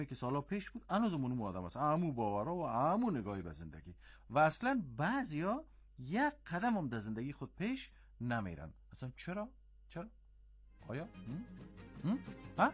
که سالا پیش بود هنوز اونم آدم است، همون باورها و همون نگاهی به زندگی و اصلا بعضیا یک قدم هم در زندگی خود پیش نمیرن. اصلا چرا؟ آیا؟ ها؟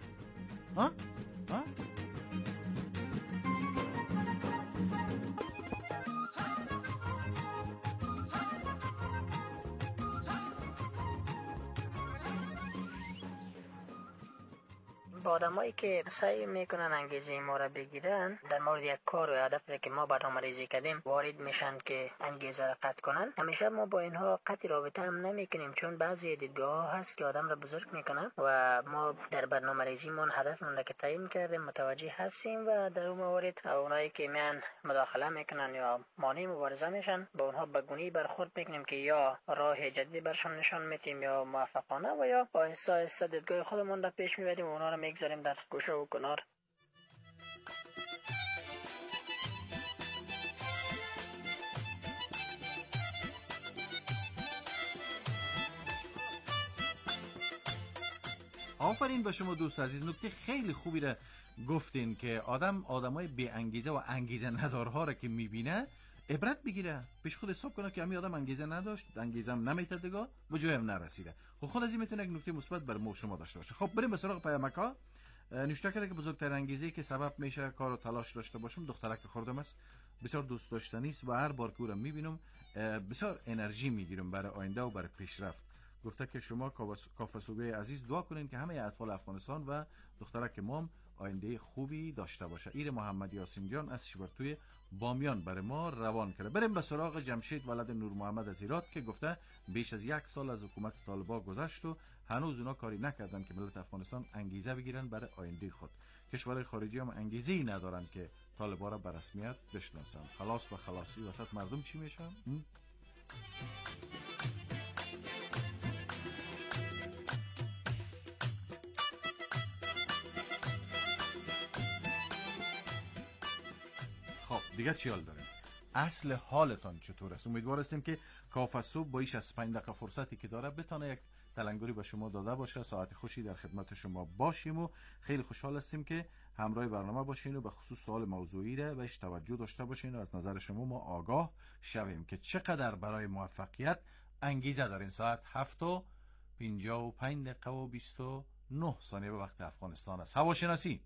آدمایی که سعی میکنن انگیزه ما را بگیرن در مورد یک کار و هدفی که ما برنامه‌ریزی کردیم وارد میشن که انگیزه را قطع کنن. همیشه ما با اینها قطع رابطه هم نمیکنیم، چون بعضی دیدگاه هست که آدم را بزرگ میکنن و ما در برنامه‌ریزیمون هدفمون را که تعیین کردیم متوجه هستیم و در اون موارد اونایی که میان مداخله میکنن یا مانع مبارزه میشن با اونها به گونه‌ای برخورد میکنیم که یا راه جدید برشان نشان میدیم یا موفقانه و یا آهسته آهسته دیدگاه خودمون را پیش میبریم و اونها را میگذاریم در گوشه و کنار. آفرین به شما دوست عزیز، نکته خیلی خوبی را گفتین که آدمای بی انگیزه و انگیزه ندارها را که میبینه عبرت بگیره، پیش خود حساب کنه که همین آدم انگیزه نداشت، انگیزم نمیتد دیگه به جای هم نرسیده. خود از این میتونه یک نکته مثبت بر ما شما داشته باشه. خب بریم به سراغ پیامک‌ها. نوشته کرده که بزرگترین انگیزه‌ای که سبب میشه کار و تلاش داشته باشم دخترک خوردم است، بسیار دوست داشتنی است و هر بار که او را میبینم بسیار انرژی میگیرم برای آینده و برای پیشرفت. گفته که شما کافسوبه عزیز دعا کنین که همه اطفال افغانستان و دخترک مام آینده خوبی داشته باشه. ایر محمد یاسین جان از شبرتوی بامیان برای ما روان کرده. بریم به سراغ جمشید ولد نور محمد از ایراد که گفته بیش از 1 سال از حکومت طالبان گذشت و هنوز اونا کاری نکردن که ملت افغانستان انگیزه بگیرن برای آینده خود. کشورهای خارجی هم انگیزه‌ای ندارن که طالبان را به رسمیت بشناسن. خلاص و خلاصی وسط مردم چی میشن؟ خب دیگه چی حال داریم؟ اصل حالتان چطور است؟ امیدوار هستیم که کافه صبح با ایش از 5 دقیقه فرصتی که داره بتونه یک تلنگری به شما داده باشه. ساعت خوشی در خدمت شما باشیم و خیلی خوشحال هستیم که همراه برنامه باشین و به خصوص سوال موضوعی را بهش توجه داشته باشین و از نظر شما ما آگاه شویم که چقدر برای موفقیت انگیزه دارین. ساعت 7:55 و 29 ثانیه به وقت افغانستان است. هواشناسی.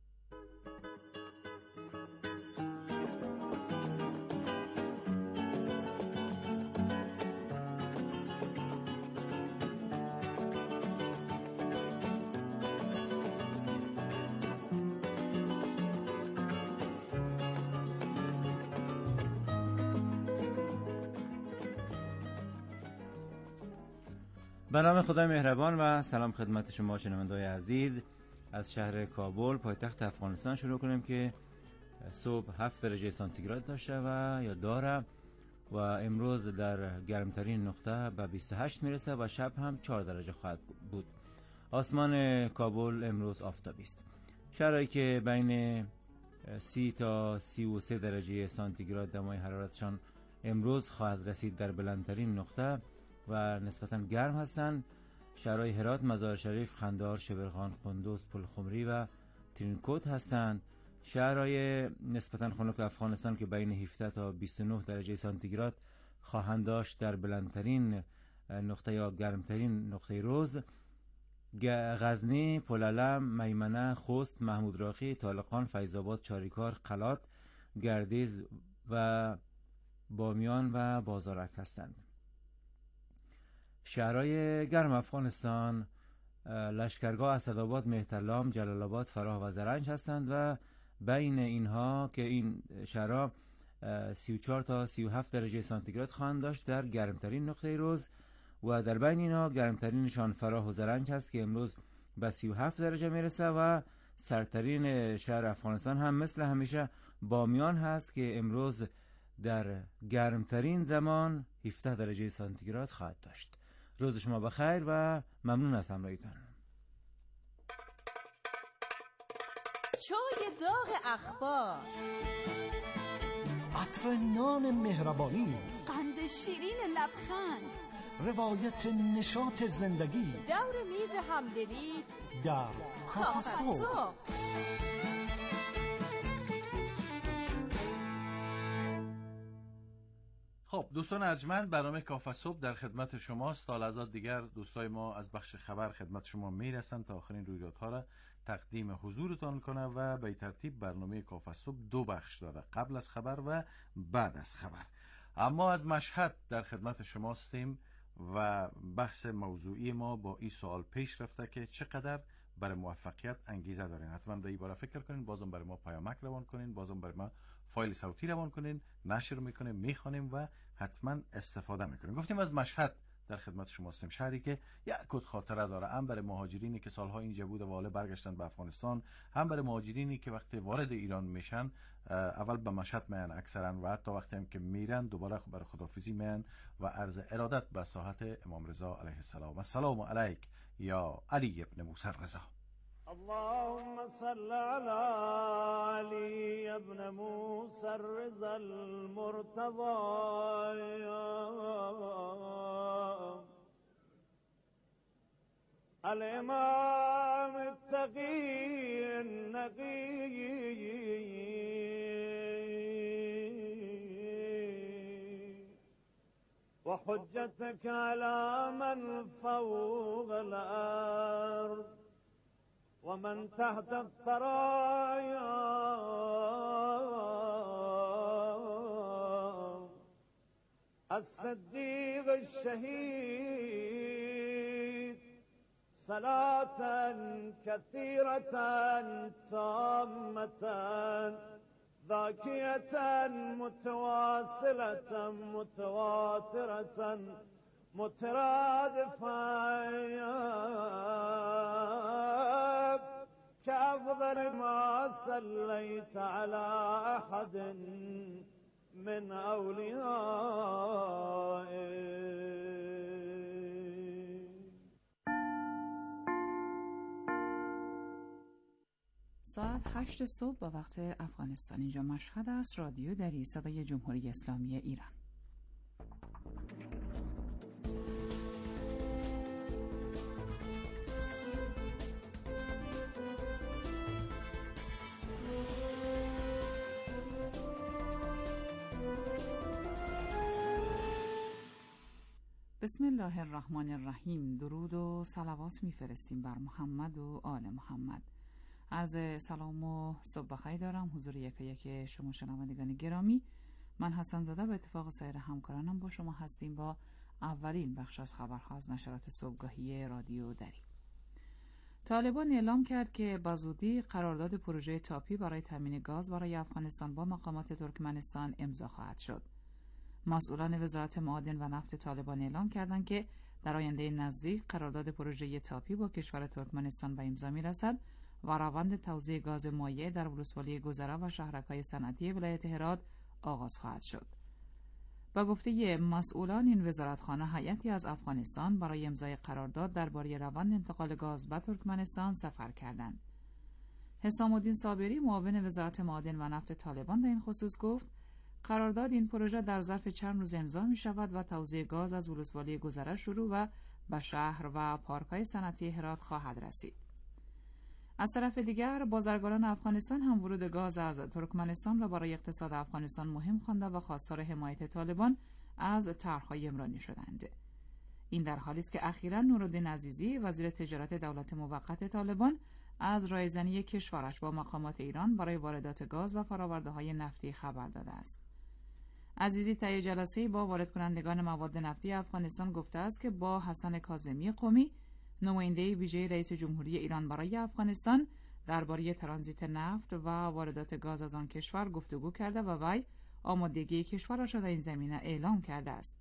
به نام خدای مهربان و سلام خدمت شما شنونده‌های عزیز. از شهر کابل پایتخت افغانستان شروع کنیم که صبح 7 درجه سانتیگراد داشته و یا داره و امروز در گرمترین نقطه به 28 میرسه و شب هم 4 درجه خواهد بود. آسمان کابل امروز آفتابی است. شهرهایی که بین 30 تا 33 درجه سانتیگراد دمای حرارتشان امروز خواهد رسید در بلندترین نقطه و نسبتاً گرم هستند. شهرهای هرات، مزار شریف، خندار، شبرغان، قندوز، پلخمری و ترینکوت هستند. شهرهای نسبتاً خنک افغانستان که بین 17 تا 29 درجه سانتیگراد خواهند داشت در بلندترین نقطه یا گرمترین نقطه روز: غزنی، پلعلم، میمنه، خوست، محمود راقی، طالقان، فیض‌آباد، چاریکار، قلات، گردیز و بامیان و بازارک هستند. شهرهای گرم افغانستان: لشکرگاه، اسدآباد، مهترلام، جلال آباد، فراه و زرنج هستند و بین اینها که این شهرها 34 تا 37 درجه سانتیگراد خواهند داشت در گرمترین نقطه روز و در بین اینها گرمترینشان فراه و زرنج هست که امروز به 37 درجه میرسه و سرترین شهر افغانستان هم مثل همیشه بامیان هست که امروز در گرمترین زمان 17 درجه سانتیگراد خواهد داشت. روز شما بخیر و ممنون از همراهیتان. چای داغ اخبار، عطر نان مهربانی، قند شیرین لبخند، روایت نشاط زندگی، دور میز همدلی در کافه صبح. خب دوستان ارجمند، برنامه کافه صبح در خدمت شماست. تا لحظات دیگر دوستای ما از بخش خبر خدمت شما میرسن تا آخرین رویدادها را تقدیم حضورتان کنه و به ترتیب برنامه کافه صبح 2 بخش داره، قبل از خبر و بعد از خبر. اما از مشهد در خدمت شماستیم و بحث موضوعی ما با این سوال پیش رفته که چقدر برای موفقیت انگیزه دارین. حتما به این باره فکر کنین، بازم برای ما پیامک روان کنین، بازم برای ما فایل صوتی روان کنین، نشر میکنیم، میخوانیم و حتما استفاده میکنیم. گفتیم از مشهد در خدمت شما هستیم، شهری که یک کد خاطره داره، هم برای مهاجرینی که سالها اینجا بود و حالا برگشتن به افغانستان، هم برای مهاجرینی که وقتی وارد ایران میشن اول به مشهد میان اکثرا و حتی وقتی هم که میرن دوباره برای خداحافظی میان و عرض ارادت به ساحت امام رضا علیه السلام. السلام علیک یا علی ابن موسی رضا. اللهم صل على علي ابن موسى الرضا المرتضى الإمام التقي النقي وحجتك على من فوق الأرض ومن تحت الثرايا الصديق الشهيد صلاة كثيرة تامة ذاكية متواصلة متواترة مترادفة كأفضل ما صليت على أحد من أوليائك. ساعت 8 صبح با وقت افغانستان. اینجا مشهد است. رادیو دری، صدای جمهوری اسلامی ایران. بسم الله الرحمن الرحیم. درود و صلوات میفرستیم بر محمد و آل محمد. عرض سلام و صبح بخیر دارم حضور یک شما شنوندگان گرامی. من حسن زاده به اتفاق سایر همکارانم با شما هستیم با اولین بخش از خبرها از نشرات صبحگاهی رادیو دری. طالبان اعلام کرد که به زودی قرارداد پروژه تاپی برای تامین گاز برای افغانستان با مقامات ترکمنستان امضا خواهد شد. مسئولان وزارت معادن و نفت طالبان اعلام کردند که در آینده نزدیک قرارداد پروژه تاپی با کشور ترکمنستان به امضا می‌رسد و روند توزیع گاز مایع در ولسوالی گذرا و شهرک‌های صنعتی ولایت هرات آغاز خواهد شد. با گفته مسئولان این وزارتخانه هیئتی از افغانستان برای امضای قرارداد درباره روند انتقال گاز به ترکمنستان سفر کردند. حسام الدین صابری معاون وزارت معادن و نفت طالبان در این خصوص گفت قرارداد این پروژه در ظرف چند روز امضا می شود و توزیع گاز از ولسوالی گذرا شروع و به شهر و پارک‌های صنعتی هرات خواهد رسید. از طرف دیگر بازرگانان افغانستان هم ورود گاز از ترکمنستان را برای اقتصاد افغانستان مهم خوانده و خواستار حمایت طالبان از طرح‌های عمرانی شدند. این در حالی است که اخیراً نورالدین عزیزی وزیر تجارت دولت موقت طالبان از رایزنی کشورش با مقامات ایران برای واردات گاز و فرآورده‌های نفتی خبر داده است. عزیزی طی جلسه‌ای با وارد کنندگان مواد نفتی افغانستان گفته است که با حسن کاظمی قمی نماینده ویژه رئیس جمهوری ایران برای افغانستان درباره ترانزیت نفت و واردات گاز از آن کشور گفتگو کرده و وی آمادگی کشورش را در این زمینه اعلام کرده است.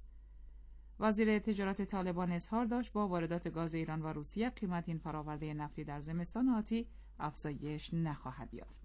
وزیر تجارت طالبان اظهار داشت با واردات گاز ایران و روسیه قیمت این فرآورده نفتی در زمستان آتی افزایش نخواهد یافت.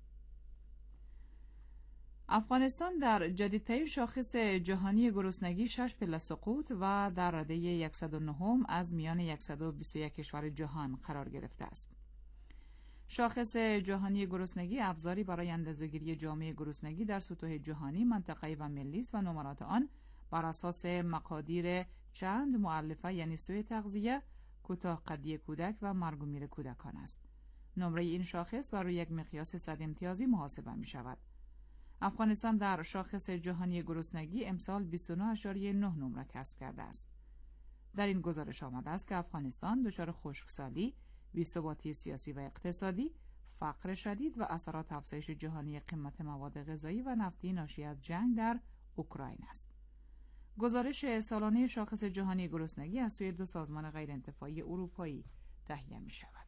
افغانستان در جدیدترین شاخص جهانی گرسنگی 6 پله سقوط و در رده 109 از میان 121 کشور جهان قرار گرفته است. شاخص جهانی گرسنگی ابزاری برای اندازه‌گیری جامعه گرسنگی در سطوح جهانی، منطقه‌ای و ملی است و نمرات آن بر اساس مقادیر چند مؤلفه یعنی سوی تغذیه، کوتاه قدی کودک و مرگ و میر کودکان است. نمره این شاخص بر روی یک مقیاس 100 امتیازی محاسبه می شود. افغانستان در شاخص جهانی گرسنگی امسال 29.9 نمره کسب کرده است. در این گزارش آمده است که افغانستان دچار خشکسالی، بی‌ثباتی سیاسی و اقتصادی، فقر شدید و اثرات افزایش جهانی قیمت مواد غذایی و نفتی ناشی از جنگ در اوکراین است. گزارش سالانه شاخص جهانی گرسنگی از سوی 2 سازمان غیرانتفاعی اروپایی تهیه می شود.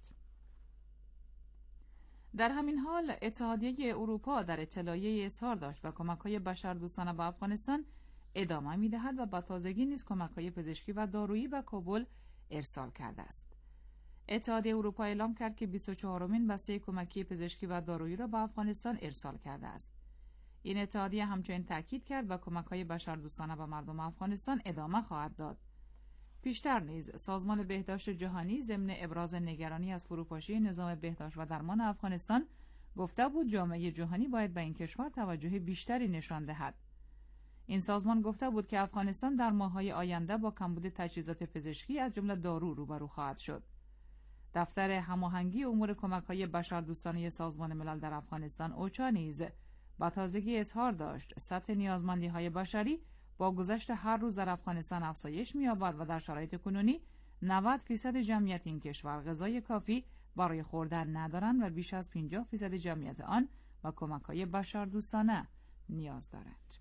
در همین حال اتحادیه اروپا در اطلاعیه اظهار داشت و کمک‌های بشردوستانه به افغانستان ادامه می‌دهد و به تازگی نیز کمک‌های پزشکی و دارویی به کابل ارسال کرده است. اتحادیه اروپا اعلام کرد که 24مین بسته کمکی پزشکی و دارویی را به افغانستان ارسال کرده است. این اتحادیه همچنین تاکید کرد و کمک‌های بشردوستانه به مردم افغانستان ادامه خواهد داد. پیشتر نیز سازمان بهداشت جهانی ضمن ابراز نگرانی از فروپاشی نظام بهداشت و درمان افغانستان گفته بود جامعه جهانی باید به این کشور توجه بیشتری نشان دهد. این سازمان گفته بود که افغانستان در ماه‌های آینده با کمبود تجهیزات پزشکی از جمله دارو روبرو خواهد شد. دفتر هماهنگی امور کمک‌های بشردوستانه سازمان ملل در افغانستان اوچا نیز با تازگی اظهار داشت سطح نیازمندی‌های بشری با گذشت هر روز در افغانستان افزایش می‌یابد و در شرایط کنونی 90% جمعیت این کشور غذای کافی برای خوردن ندارند و بیش از 50% جمعیت آن با کمک‌های بشردوستانه نیاز دارند.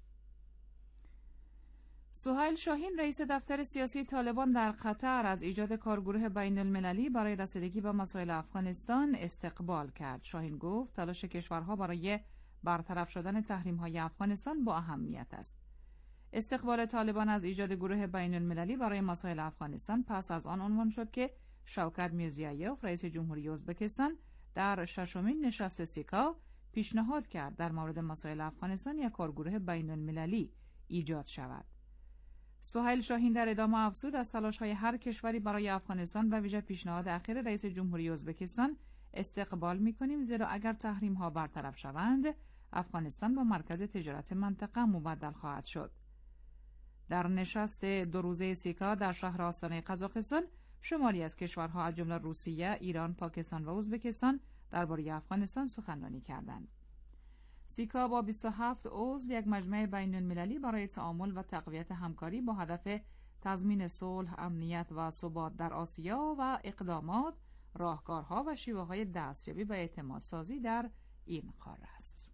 سهیل شاهین رئیس دفتر سیاسی طالبان در قطر از ایجاد کارگروه بین المللی برای رسیدگی به مسائل افغانستان استقبال کرد. شاهین گفت تلاش کشورها برای برطرف شدن تحریم‌های افغانستان با اهمیت است. استقبال طالبان از ایجاد گروه بین المللی برای مسائل افغانستان پس از آن عنوان شد که شوکت میرزیایوف رئیس جمهوری ازبکستان در 6مین نشست سیکا پیشنهاد کرد در مورد مسائل افغانستان یک کارگروه بین المللی ایجاد شود. سهیل شاهین در ادامه افزود از تلاش‌های هر کشوری برای افغانستان و ویژه پیشنهاد اخیر رئیس جمهوری ازبکستان استقبال می‌کنیم، زیرا اگر تحریم‌ها برطرف شوند افغانستان با مرکز تجارت منطقه مبدل خواهد شد. در نشست 2 روزه سیکا در شهر آستانه قزاقستان شماری از کشورها از جمله روسیه، ایران، پاکستان و ازبکستان درباره افغانستان سخنرانی کردند. سیکا با 27 عضو یک مجمع بین المللی برای تعامل و تقویت همکاری با هدف تضمین صلح، امنیت و ثبات در آسیا و اقدامات، راهکارها و شیوه‌های دستیابی به اعتماد سازی در این قاره است.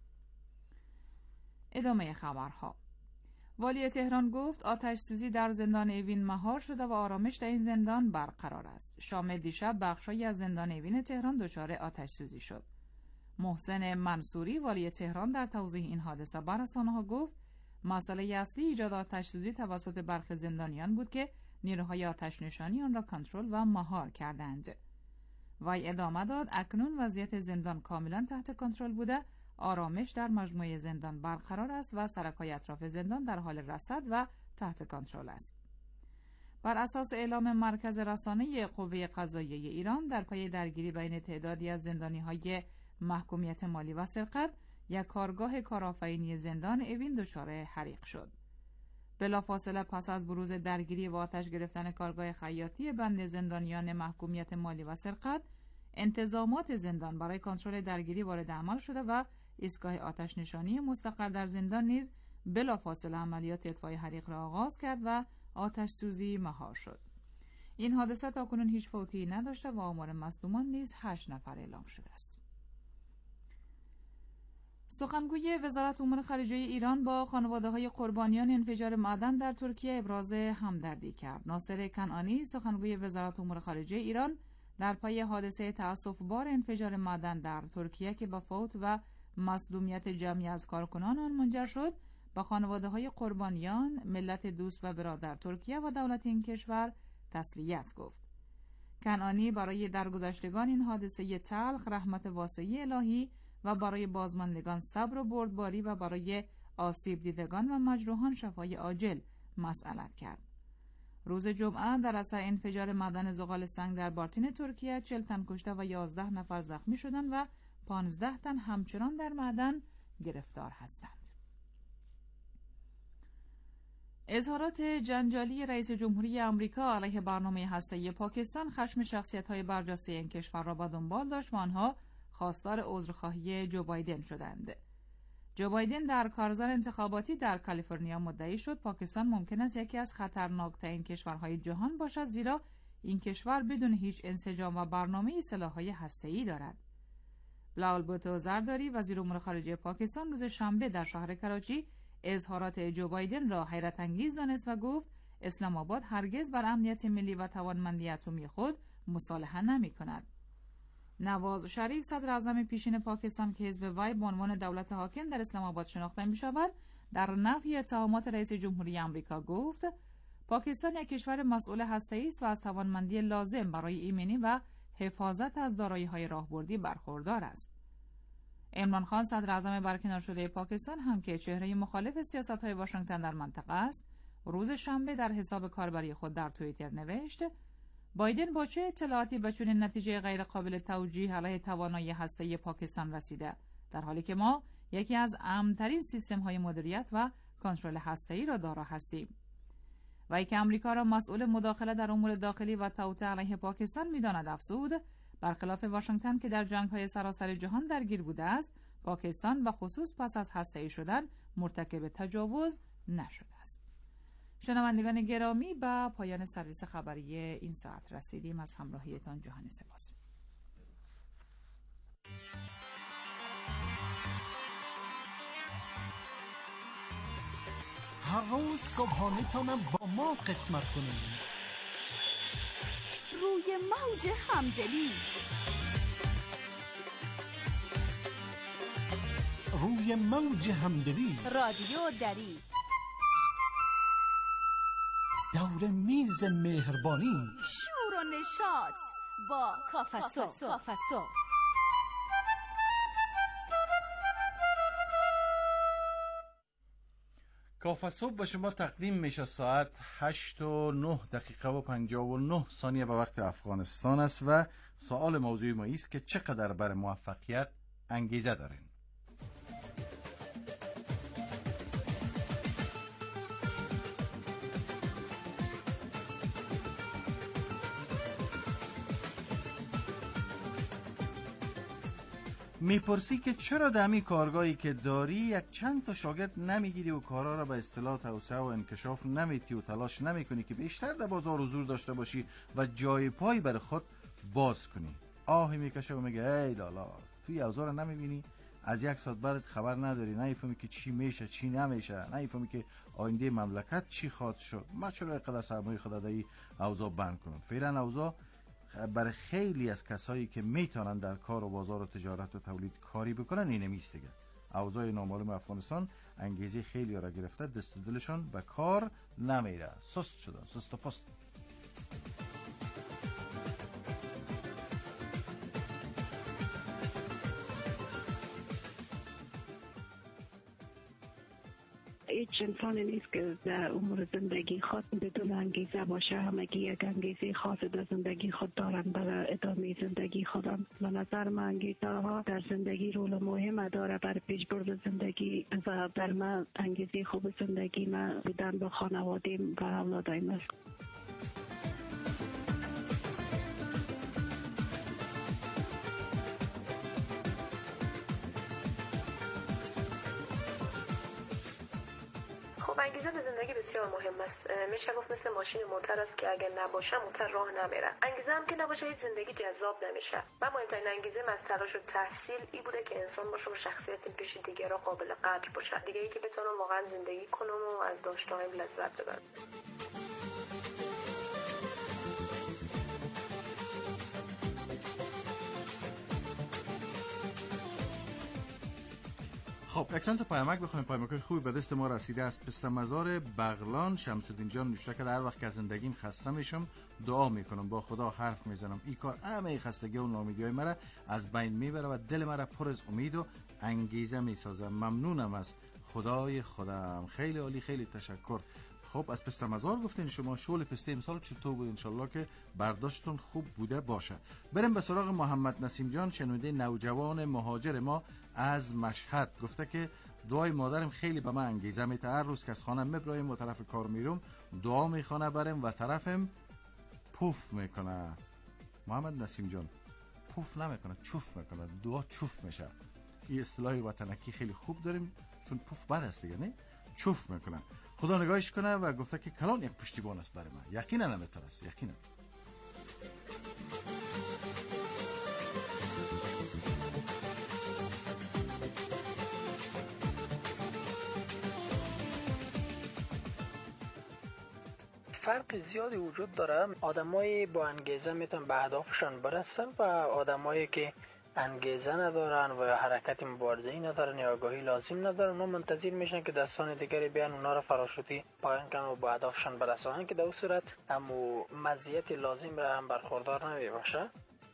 ادامه خبرها. والی تهران گفت آتش سوزی در زندان اوین مهار شده و آرامش در این زندان برقرار است. شام دیشب بخشایی از زندان اوین تهران دچار آتش سوزی شد. محسن منصوری والی تهران در توضیح این حادثه بر رسانه‌ها گفت مسئله اصلی ایجاد آتش سوزی توسط برخی زندانیان بود که نیروهای آتش نشانی آن را کنترل و مهار کردند. وی ادامه داد اکنون وضعیت زندان کاملا تحت کنترل بوده، آرامش در مجموعه زندان برقرار است و سرک‌های اطراف زندان در حال رصد و تحت کنترل است. بر اساس اعلام مرکز رسانه قوه قضاییه ایران در پی درگیری بین تعدادی از زندانی‌های محکومیت مالی و سرقت، یک کارگاه کارآفرینی زندان اوین دچار حریق شد. بلافاصله پس از بروز درگیری و آتش گرفتن کارگاه خیاطی بند زندانیان محکومیت مالی و سرقت، انتظامات زندان برای کنترل درگیری وارد عمل شده و ایستگاه آتش نشانی مستقر در زندان نیز بلافاصله عملیات اطفای حریق را آغاز کرد و آتش سوزی مهار شد. این حادثه تاکنون هیچ فوتی نداشته و آمار مصدومان نیز 8 نفر اعلام شده است. سخنگوی وزارت امور خارجه ایران با خانواده‌های قربانیان انفجار معدن در ترکیه ابراز همدردی کرد. ناصر کنعانی سخنگوی وزارت امور خارجه ایران در پی حادثه تأسف‌بار انفجار معدن در ترکیه که به فوت و مصدومیت جمعی از کارکنان آن منجر شد، با خانواده‌های قربانیان، ملت دوست و برادر ترکیه و دولت این کشور تسلیت گفت. کنعانی برای درگذشتگان این حادثه تلخ رحمت واسعی الهی و برای بازماندگان صبر و بردباری و برای آسیب دیدگان و مجروحان شفای عاجل مسئلت کرد. روز جمعه در اثر انفجار معدن زغال سنگ در بارتین ترکیه 40 تن کشته و 11 نفر زخمی شدند و 15 تن همچنان در معدن گرفتار هستند. اظهارات جنجالی رئیس جمهوری آمریکا علیه برنامه هسته‌ای پاکستان خشم شخصیت‌های برجسته این کشور را به دنبال داشت و آنها خواستار عذرخواهی جو بایدن شدند. جو بایدن در کارزار انتخاباتی در کالیفرنیا مدعی شد پاکستان ممکن است یکی از خطرناکترین کشورهای جهان باشد، زیرا این کشور بدون هیچ انسجام و برنامه‌ای سلاح‌های هسته‌ای دارد. بلاول بوتو زرداری وزیر امور خارجه پاکستان روز شنبه در شهر کراچی اظهارات جو بایدن را حیرت انگیز دانست و گفت اسلام آباد هرگز بر امنیت ملی و توانمندی اتمی خود مصالحه نمی‌کند. نواز شریف صدر اعظم پیشین پاکستان که حزب وی به عنوان دولت حاکم در اسلام آباد شناخته می‌شود، در نفی اتهامات رئیس جمهوری آمریکا گفت پاکستان یک کشور مسئول هسته‌ای است و از توانمندی لازم برای ایمنی و حفاظت از دارایی‌های راهبردی برخوردار است. عمران خان صدر اعظم برکنار شده پاکستان هم که چهره مخالف سیاست‌های واشنگتن در منطقه است، روز شنبه در حساب کاربری خود در توییتر نوشت بایدن با چه اطلاعاتی به چنین نتیجه غیر قابل توجیه علیه توانایی هسته‌ای پاکستان رسیده، در حالی که ما یکی از امن‌ترین سیستم‌های مدیریت و کنترل هسته‌ای را دارا هستیم. وی که امریکا را مسئول مداخله در امور داخلی و توطئه علیه پاکستان می‌داند، افزود برخلاف واشنگتن که در جنگ‌های سراسر جهان درگیر بوده است، پاکستان به خصوص پس از هسته‌ای شدن مرتکب تجاوز نشده است. شنوندگان گرامی، به پایان سرویس خبری این ساعت رسیدیم. از همراهیتان جهان سپاس. هر روز صبحانه تانم با ما قسمت کنید. روی موج همدلی، روی موج همدلی، رادیو دری، دور میز مهربانی، شور و نشاط با کافسو. کافه صبح به شما تقدیم میشه ساعت 8:09:59 به وقت افغانستان است و سوال موضوع ما است که چقدر برای موفقیت انگیزه دارین. میپرسی که چرا دمی کارگاهی که داری یک چند تا شاگرد نمیگیری و کارا را به اصطلاح توسعه و انکشاف نمیتی و تلاش نمیکنی که بیشتر در بازار حضور داشته باشی و جای پای بر خود باز کنی. آهی میکشه و میگه ای لالا توی اوضاع رو نمیبینی؟ از یک ساعت بعد خبر نداری، نمیفهمی که چی میشه چی نمیشه، نمیفهمی که آینده مملکت چی خواهد شد. ما چرا اینقدر سرمایه خود در این اوضاع بند کنم؟ فعلا اوضاع برای خیلی از کسایی که میتونن در کار و بازار و تجارت و تولید کاری بکنن اینه میست دیگه. اوضاع نامعلوم افغانستان انگیزه خیلی را گرفته، دست و دلشان به کار نمیره، سست شدن، سست و پست. هیچ انسانی نیست که در امور زندگی خود بدون انگیزه باشه. همگی یک انگیزه خاص در زندگی خود دارن برای ادامه زندگی خودم. به نظر من انگیزه ها در زندگی رول مهم داره برای پیشبرد زندگی و در من انگیزه خوب زندگی من بودن با خانوادیم و اولادایم است. انگیزه در زندگی بسیار مهم است. میشه گفت مثل ماشین موتور است که اگر نباشه موتور راه نمیره. انگیزه هم که نباشه هیچ زندگی جذاب نمیشه. من مهمترین انگیزه از تلاش و تحصیل ای بوده که انسان باشه و شخصیت پیش دیگران قابل قدر باشه. دیگه ای که بتونم واقعا زندگی کنم و از داشته‌هایم لذت ببرم. خب یک چند تا پیامک بخونیم. پیامک خوبی به دست ما رسیده است. پسته مزار بغلان شمس‌الدین جان نوشته که هر وقت که از زندگیم خسته میشم دعا میکنم، با خدا حرف میزنم، این کار همه خستگی و ناامیدی‌های مرا از بین میبره و دل مرا پر از امید و انگیزه میسازه. ممنونم از خدای خودم. خیلی عالی، خیلی تشکر. خب از پسته مزار گفتین شما، شغل پسته امسال چطور بود؟ انشالله که برداشتون خوب بوده باشه. بریم به سراغ محمد نسیم جان، شنونده نوجوان مهاجر ما از مشهد. گفته که دعای مادرم خیلی به من انگیزه میده. هر روز که از خانه میبرایم و طرف کار میرم دعا میخونه برم و طرفم پوف میکنه. محمد نسیم جان پوف نمیکنه، چوف میکنه. دعا چوف میشه. این اصطلاح وطنکی خیلی خوب داریم، چون پوف بد است دیگه، نه چوف میکنن. خدا نگاهش کنه و گفته که کلان یک پشتیبان است برای من. یقینا همینطور است، یقینا. فرق زیادی وجود داره. آدمای با انگیزه میتونن به اهدافشان برسن و آدمایی که انگیزه ندارن و حرکت مبارزه‌ای ندارن یا آگاهی لازم ندارن، اونها منتظر میشن که دستان دیگری بیان اونا رو فراشوتی پایان کنن و به اهدافشان برسونن که در اون صورت همو مزیت لازم را هم برخوردار نمی باشه.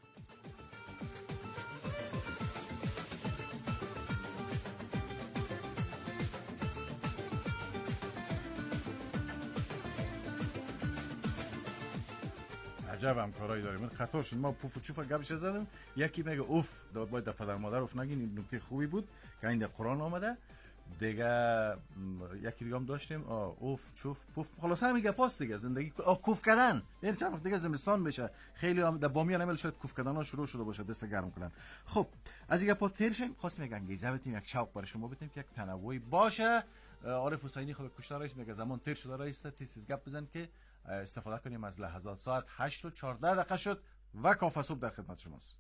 عجب همکارایی داریم. من خطا شد، ما پوف و چوف گپش زدم، یکی میگه اوف، باید در پدر مادر اوف نگین. این نکته خوبی بود که این در قرآن آمده. دیگه یکی دیگه هم داشتیم اوف چوف پوف، خلاص همین گپاست دیگه. زندگی کوف کردن، یعنی چند وقت دیگه زمستان بشه خیلی هم در بامیان عمل شاید کوف کردن ها شروع شده باشه، دست گرم کنن. خب از این گپا تیر شیم، خواستیم یک انگیزه بدیم، یک شوق برای شما بدیم که یک تنوعی باشه. عارف حسینی خود کشته رئیس میگه زمان تیر شده رئیس، تیز گپ بزن که استفاده کنیم از لحظات. ساعت 8:14 شد و کافه صبح در خدمت شماست.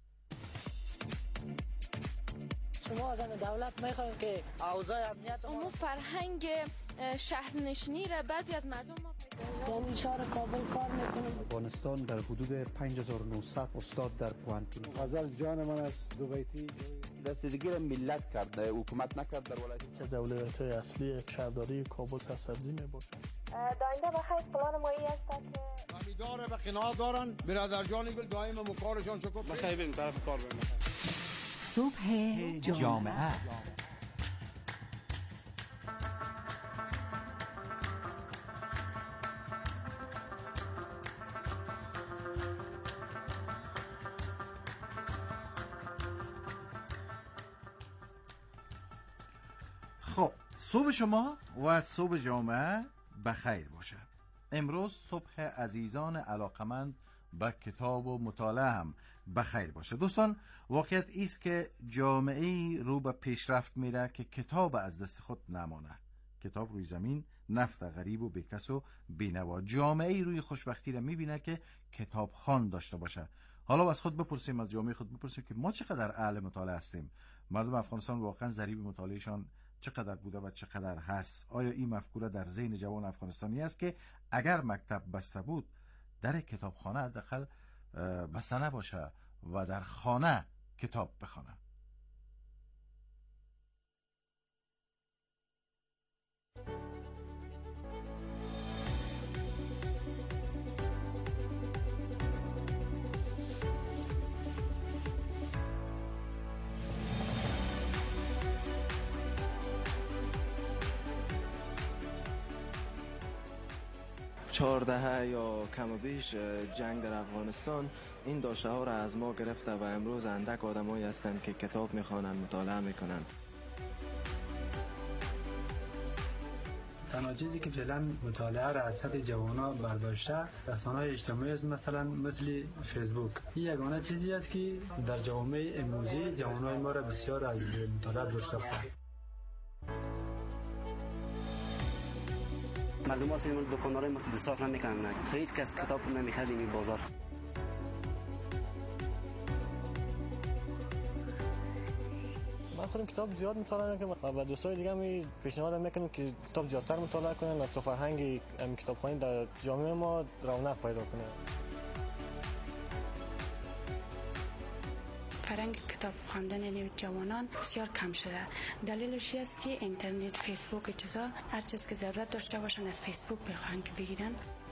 شما از دولت میخواین که اوضاع امنیت امور فرهنگ شهرنشینی را بعضی از مردم ما یعنی شهر کابل کار میکنه. افغانستان در حدود 5900 استاد در پوهنتون. غزل جان من است دو بیتی رسیدگی را ملت کرده، حکومت نکرد در ولایت. که از اولویت‌های اصلی شهرداری کابل سرسبزی میباشه. داینده بخیر پلان مایی است که امیدواره به قناعت دارن برادر جانی گل دائم مکارشان شکر بخیر بریم طرف کار بریم. صبح جامعه. خب صبح شما و صبح جامعه بخیر باشه. امروز صبح عزیزان علاقمند به کتاب و مطالعه هم بخیر باشه. دوستان واقعیت ایست که جامعه رو به پیشرفت میره که کتاب از دست خود نمانه. کتاب روی زمین نفت غریب و بیکس و بینوا. جامعه روی خوشبختی را میبینه که کتاب خوان داشته باشه. حالا از خود بپرسیم، از جامعه خود بپرسیم که ما چقدر اهل مطالعه هستیم. مردم افغانستان واقعا ضریب مطالعهشان چقدر بوده و چقدر هست؟ آیا این مفکوره در ذهن جوان افغانستانی است که اگر مکتب بسته بود در کتابخانه حداقل بسته نباشه و در خانه کتاب بخونه؟ چهارده یا کم و بیش جنگ در افغانستان این داشته ها را از ما گرفته و امروز اندک آدمایی هستند که کتاب میخوانند، مطالعه میکنند. تنها چیزی که فعلا مطالعه را از سطح جوانا برداشته رسانه‌های اجتماعی است، مثل فیسبوک. این یگانه چیزی است که در جامعه امروزی جوانای ما را بسیار از مطالعه دور ساخته. مردم ها سیمون دکاندارای متصاف نمیکنن، هیچ کس کتاب نمیخرد این بازار. من خودم کتاب زیاد مطالعه میکنم و دوستای دیگه هم پیشنهاد میکنم که کتاب زیادتر مطالعه کنن تا فرهنگ کتابخوانی در جامعه ما رونق پیدا کنه. فرهنگ کتاب خواندن جوانان بسیار کم شده. دلیلش است که اینترنت، فیسبوک چیزا هر چیز که ضرورت داشته باشن از فیسبوک بخوان که بگیرن.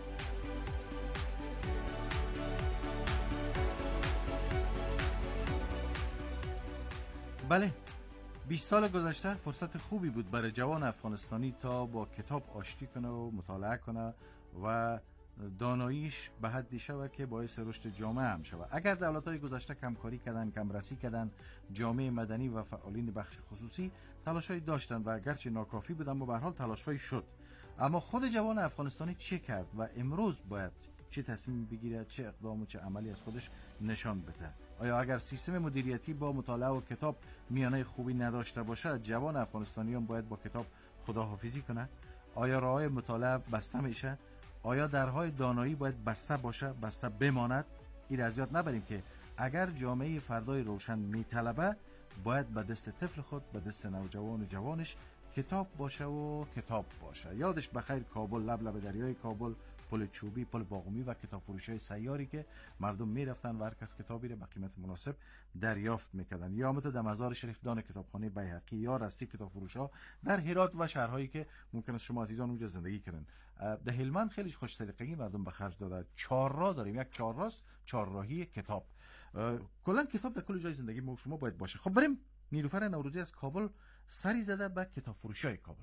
بله، 20 سال گذشته فرصت خوبی بود برای جوان افغانستانی تا با کتاب آشتی کنه و مطالعه کنه و داناییش به حدی شود که باعث رشد جامعه هم شود. اگر دولت‌های گذشته کمکاری کردن، کمرسی کردن، جامعه مدنی و فعالین بخش خصوصی تلاش‌هایی داشتن و اگرچه ناکافی بود اما به هر حال تلاش‌هایی شد. اما خود جوان افغانستانی چه کرد و امروز باید چه تصمیم بگیره، چه اقدام و چه عملی از خودش نشان بده؟ آیا اگر سیستم مدیریتی با مطالعه و کتاب میانه خوبی نداشته باشه، جوان افغانستانیان باید با کتاب خداحافظی کنه؟ آیا راههای مطالعه بسته میشه؟ آیا درهای دانایی باید بسته باشه، بسته بماند؟ این از یاد نبریم که اگر جامعه فردای روشن میطلبه، باید به دست طفل خود، به دست نوجوان و جوانش کتاب باشه و کتاب باشه. یادش بخیر کابل، لب دریای کابل، پل چوبی، پل باغومی و کتاب فروشی سیاری که مردم میرفتن و هر کس کتابی رو به قیمت مناسب دریافت میکردن. یا مثل در مزار شریف دان کتابخانه بیهقی یا راستی کتاب فروشا در هرات و شهرهایی که ممکن است شما عزیزان اونجا زندگی کنن. در هلمند خیلی خوش سلیقگی مردم به خرج داده. 4 راه داریم، یک 4 راست، 4 راهی کتاب. کلا کتاب در کل جای زندگی ما شما باید باشه. خب بریم. نیلوفر نوروزی از کابل سری زده به کتاب فروشای کابل.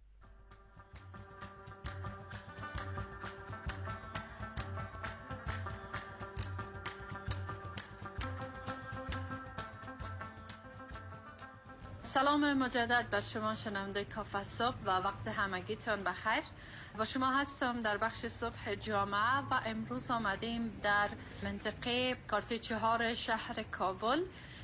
سلام مجدد بر شما شنونده کافه صبح و وقت همگیتان بخیر. با شما هستم در بخش صبح جامعه و امروز آمدیم در منطقه کارت 4 شهر کابل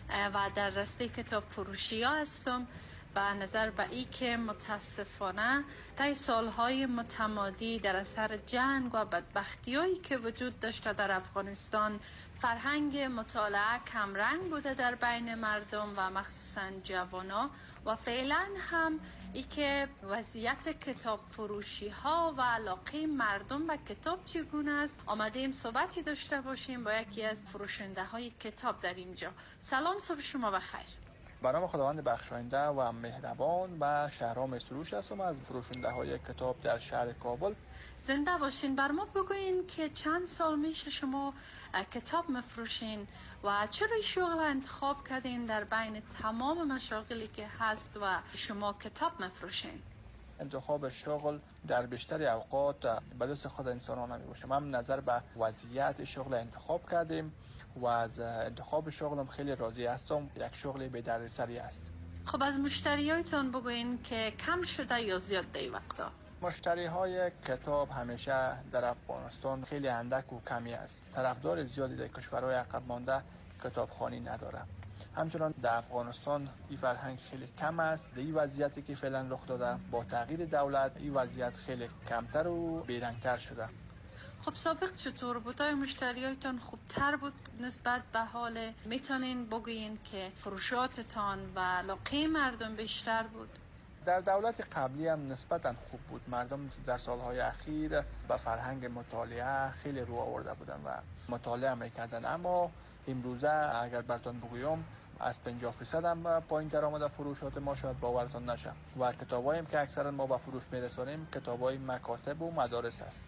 و در راسته کتاب فروشی ها هستم. به نظر به ای که متاسفانه طی سالهای متمادی در اثر جنگ و بدبختی‌هایی که وجود داشته در افغانستان، فرهنگ مطالعه کمرنگ بوده در بین مردم و مخصوصا جوانا و فعلا هم ای که وضعیت کتاب فروشی ها و علاقه مردم به کتاب چگونه است. آمدیم صحبتی داشته باشیم با یکی از فروشنده های کتاب در اینجا. سلام، صبح شما بخیر. به نام خداوند بخشاینده و مهربان و شهرام سروش هستم از فروشنده های کتاب در شهر کابل. زنده باشین. بر ما بگوین که چند سال میشه شما کتاب مفروشین و چرا شغل انتخاب کردین در بین تمام مشاغلی که هست و شما کتاب مفروشین؟ انتخاب شغل در بیشتر اوقات به دست خود انسان ها نمی باشه. من نظر به وضعیت شغل انتخاب کردیم و از انتخاب شغلم خیلی راضی هستم. یک شغل به دردسری است. خب از مشتریایتان بگوین که کم شده یا زیاد در این وقتا؟ مشتری های کتاب همیشه در افغانستان خیلی اندک و کمی است. طرفدار زیادی در کشورهای عقب مانده کتابخوانی نداره. همچنان در افغانستان این فرهنگ خیلی کم است. در این وضعیتی که فعلا رخ داده با تغییر دولت این وضعیت خیلی کمتر و بیرنگتر شده. خب سابق چطور بود؟ آیا مشتریایتان خوبتر بود نسبت به حال؟ میتونین بگوین که فروشاتتان و علاقه مردم بیشتر بود؟ در دولت قبلی هم نسبتا خوب بود. مردم در سالهای اخیر به فرهنگ مطالعه خیلی رو آورده بودن و مطالعه میکردن. اما امروزه اگر براتون بگویم از 50% هم پایین تر آمده فروشات ما، شاید باورتون نشه. و کتابایی که اکثرا ما به فروش میرسونیم کتابای مکاتب و مدارس است.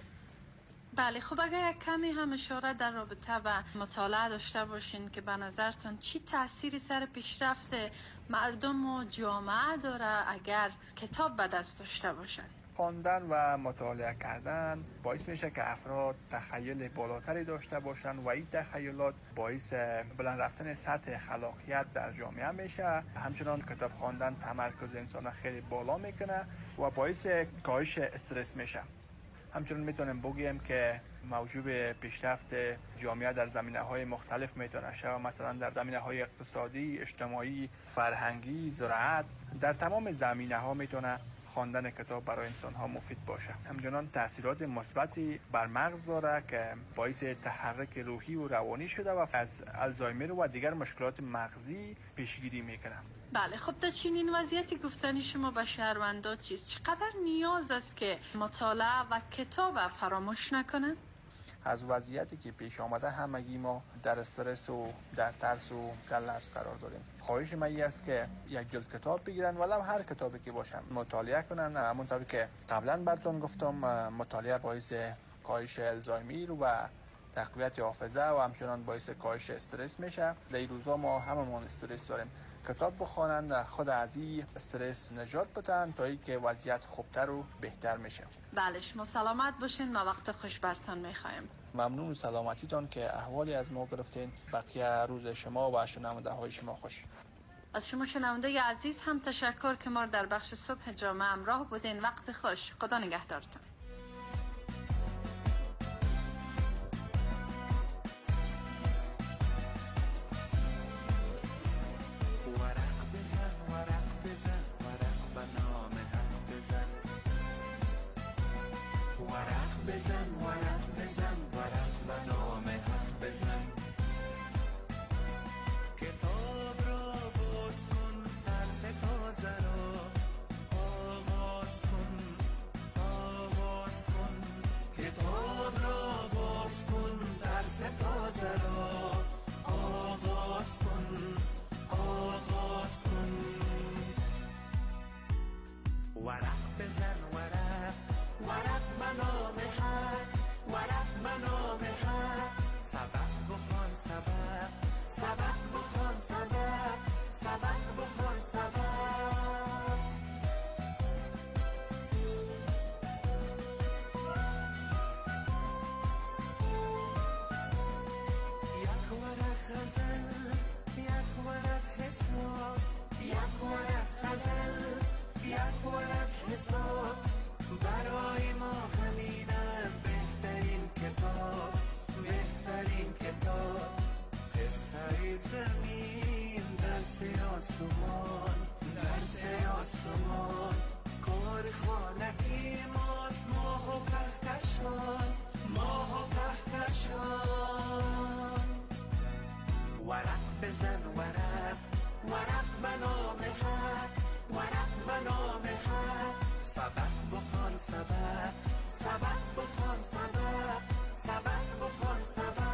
بله، خب اگر یک کمی هم اشاره در رابطه و مطالعه داشته باشین که به نظرتون چی تأثیری سر پیشرفت مردم و جامعه داره اگر کتاب به دست داشته باشن؟ خواندن و مطالعه کردن باعث میشه که افراد تخیل بالاتری داشته باشن و این تخیلات باعث بلند رفتن سطح خلاقیت در جامعه میشه. همچنان کتاب خواندن تمرکز انسان خیلی بالا میکنه و باعث کاهش استرس میشه. همچنین میتونیم بگیم که موجب پیشرفت جامعه در زمینه‌های مختلف میتونه شود، مثلا در زمینه‌های اقتصادی، اجتماعی، فرهنگی، زراعت. در تمام زمینه‌ها میتونه خواندن کتاب برای انسان‌ها مفید باشه. همچنین تاثیرات مثبتی بر مغز داره که باعث تحرک روحی و روانی شده و از آلزایمر و دیگر مشکلات مغزی پیشگیری میکنه. بله، خب در چنین وضعیتی گفتنی شما به شهروندان چیست؟ چقدر نیاز است که مطالعه و کتاب فراموش نکنن؟ از وضعیتی که پیش آمده همگی ما در استرس و در ترس و در لرز قرار داریم. خواهش من این است که یک جلد کتاب بگیرن، ولو هر کتابی که باشن مطالعه کنن. همونطور که قبلا براتون گفتم مطالعه باعث کاهش آلزایمر و تقویت حافظه و همچنان باعث کاهش استرس میشه. در این روزا ما هممون استرس داریم. کتاب بخوانند خود از این استرس نجات بدن تا اینکه وضعیت خوبتر و بهتر میشه. بله، شما سلامت باشین. ما وقت خوش برتان میخوایم. ممنون سلامتیتون که احوالی از ما گرفتین. بقیه روز شما و شنونده های شما خوش. از شما شنونده عزیز هم تشکر که ما در بخش صبح جامعه همراه بودین. وقت خوش. خدا نگهدارتون. بزن ورق بزن ورق و نام حق بزن کتاب را باز کن درس تازه را آغاز کن کتاب را باز کن درس تازه را آغاز کن ورق بزن ورق ورق منام حق ورق منام حق سبق بخوان سبق سبق بخوان سبق سبق بخوان سبق یک ورق غزل یک ورق حساب یک ورق غزل یک ورق حساب برای ما همین از بهترین کتاب قصه زمین درس آسمان کار خانگی ماست ماه و کهکشان ورق بزن ورق ورق بنام حق ورق بنام حق سبق بخوان سبق سبق بخوان سبق سبق بخوان سبق